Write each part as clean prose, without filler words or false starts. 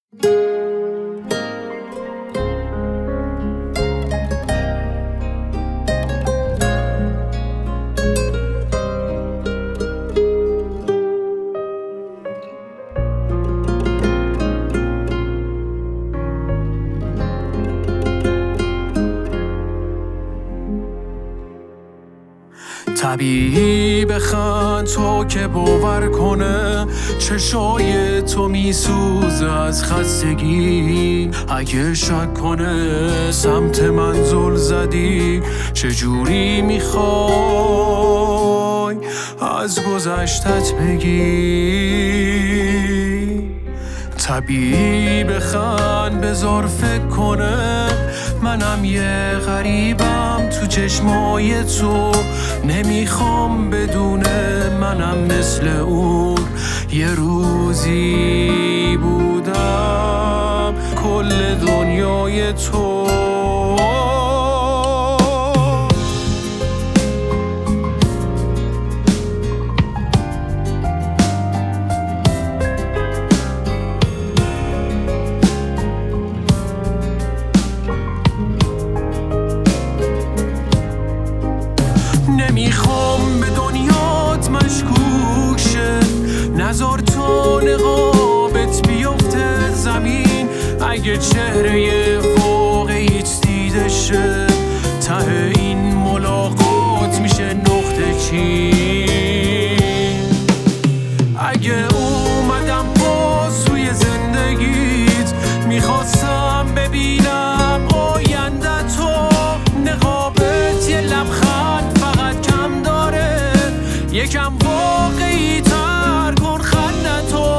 طبیعی بخند تو که باور کنه چشای تو میسوزه از خستگی. اگه شک کنه سمت من زل زدی، چجوری میخوای از گذشتت بگی؟ طبیعی بخند بذار فکر کنه منم یه غریبم تو چشمای تو، نمیخوام بدونه منم مثل اون یه روزی بودم کل دنیای تو. نمیخوام به دنیات مشکوک شه، نذار تو نقابت بیفته زمین. اگه چهره واقعیت دیده شه، ته این ملاقات میشه نقطه چین. اگه اومدم باز توی زندگیت، میخواستم ببینم آینده تو. نقابت یه لبخند فقط کم داره، یکم واقعی تر کن خنده تو.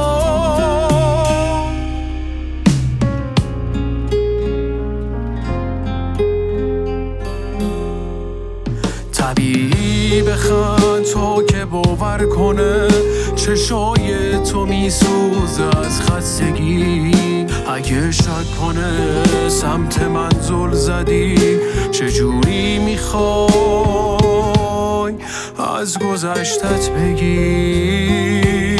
طبیعی بخند تو که باور کنه چشای تو میسوزه از خستگی. اگه شک کنه سمت من زل زدی، چجوری میخوای از گذشتت بگی؟